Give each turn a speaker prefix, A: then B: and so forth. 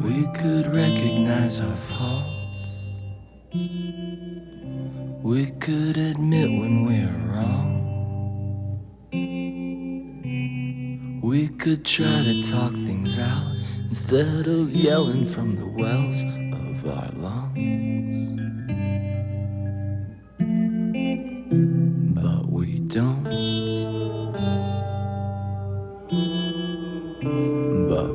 A: We could recognize our faults. We could admit when we're wrong. We could try to talk things out instead of yelling from the wells of our lungs. But we don't.